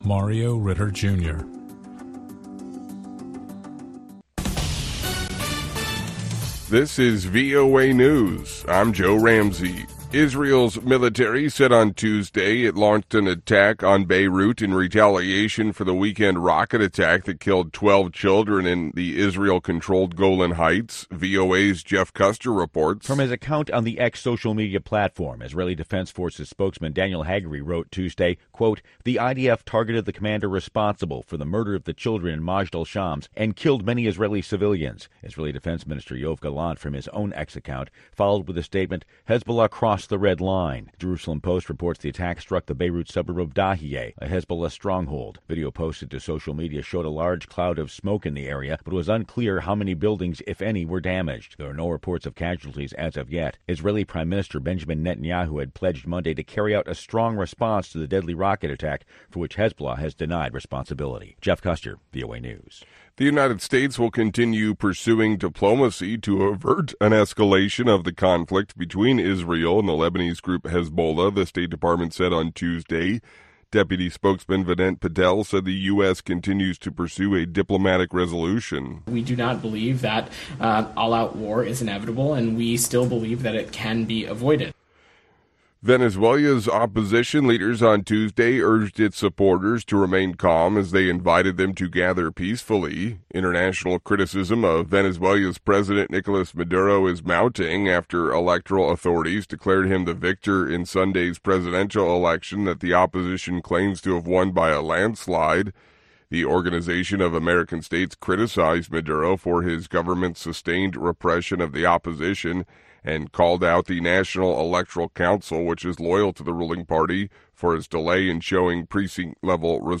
Mario Ritter Jr. This is VOA News. I'm Joe Ramsey. Israel's military said on Tuesday it launched an attack on Beirut in retaliation for the weekend rocket attack that killed 12 children in the Israel-controlled Golan Heights. VOA's Jeff Custer reports. From his account on the X social media platform, Israeli Defense Forces spokesman Daniel Hagari wrote Tuesday, quote, "The IDF targeted the commander responsible for the murder of the children in Majd al-Shams and killed many Israeli civilians." Israeli Defense Minister Yoav Gallant, from his own X account, followed with a statement, "Hezbollah crossed the red line." Jerusalem Post reports the attack struck the Beirut suburb of Dahiyeh, a Hezbollah stronghold. Video posted to social media showed a large cloud of smoke in the area, but it was unclear how many buildings, if any, were damaged. There are no reports of casualties as of yet. Israeli Prime Minister Benjamin Netanyahu had pledged Monday to carry out a strong response to the deadly rocket attack, for which Hezbollah has denied responsibility. Jeff Custer, VOA News. The United States will continue pursuing diplomacy to avert an escalation of the conflict between Israel and the Lebanese group Hezbollah, the State Department said on Tuesday. Deputy spokesman Vedant Patel said the U.S. continues to pursue a diplomatic resolution. We do not believe that all-out war is inevitable, and we still believe that it can be avoided. Venezuela's opposition leaders on Tuesday urged its supporters to remain calm as they invited them to gather peacefully. International criticism of Venezuela's President Nicolas Maduro is mounting after electoral authorities declared him the victor in Sunday's presidential election that the opposition claims to have won by a landslide. The Organization of American States criticized Maduro for his government's sustained repression of the opposition and called out the National Electoral Council, which is loyal to the ruling party, for its delay in showing precinct-level results.